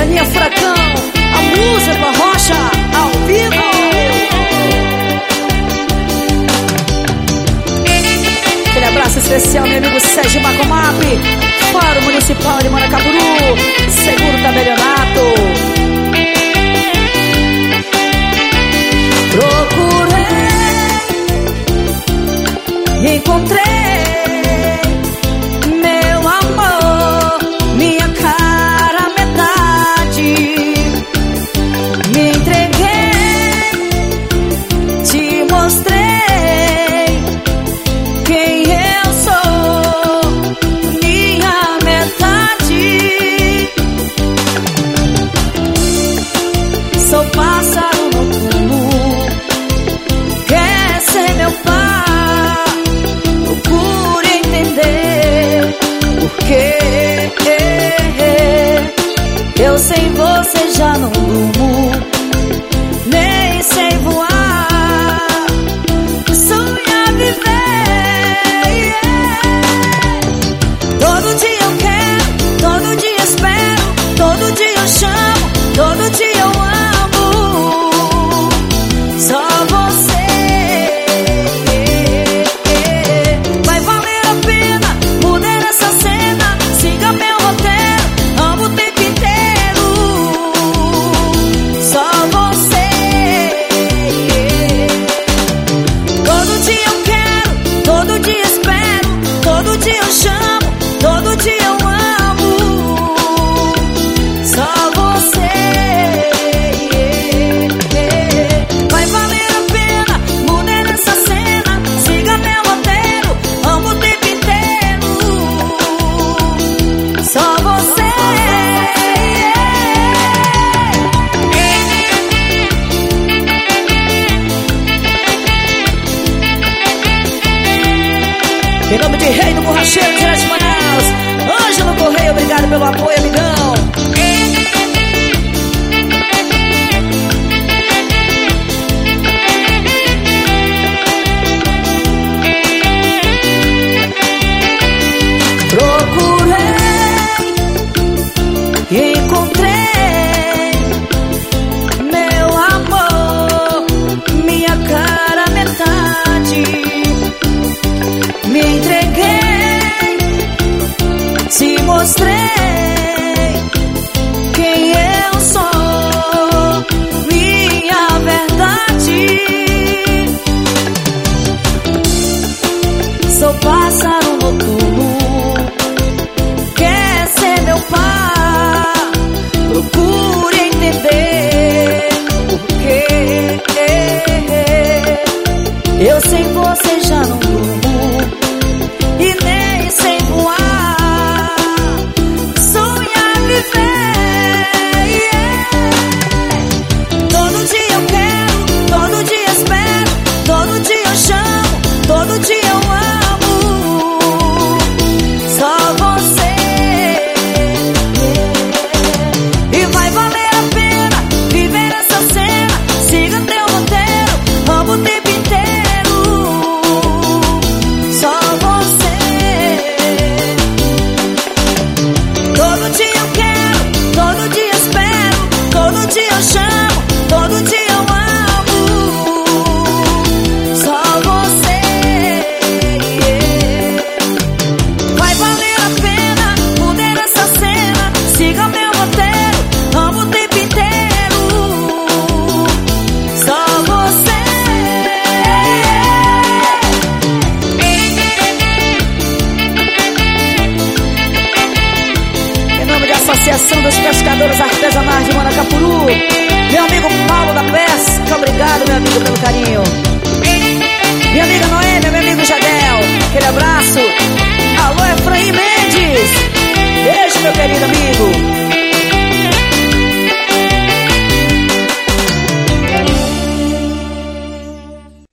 Ventania Furacão, a música rocha ao vivo. Aquele abraço especial, meu amigo Sérgio Macomap, Fórum Municipal de Manacapuru, Seguro Tabelionato. Procurei, encontrei meu amor, minha cara metade. Me entreguei, te mostrei quem eu sou, minha metade. Sou pássaro noturno, quer ser meu par. Procure entender porque eu sem você já não durmo, nem sei voar. Sonhar viver, todo dia eu quero, todo dia espero, todo dia eu chamo, todo dia eu amo. Só você. Vai valer a pena mudar essa cena. Siga meu roteiro, amo o tempo inteiro. Só você. Todo dia eu quero, todo dia espero, todo dia eu chamo, todo dia eu amo. Só você. Vai valer a pena mudar essa cena. Siga meu roteiro, amo o tempo inteiro. Só você. Em nome de Rei do Borracheiro, direto de Manaus, Ângelo Correia, obrigado pelo apoio, amigão. Procurei, encontrei meu amor, minha cara metade. Me entreguei, te mostrei quem eu sou, minha verdade. Sou pássaro noturno, quer ser meu par. Procure entender porque eu sem você já não durmo e nem sei voar. Sonhar viver, todo dia eu quero, todo dia espero, todo dia eu chamo, todo dia eu amo. Só você. E vai valer a pena viver essa cena. Siga teu roteiro, amo o tempo inteiro. Só você. Todo dia eu quero, todo dia espero, todo dia eu chamo, todo dia eu amo. Só você. Vai valer a pena mudar essa cena. Siga meu roteiro, amo o tempo inteiro. Só você. Em nome da Associação dos Pescadores Artesanais de Manacapuru, meu amigo Paulo da Pesca, obrigado, meu amigo, pelo carinho. Minha amiga Noêmia, meu amigo Jadel, aquele abraço.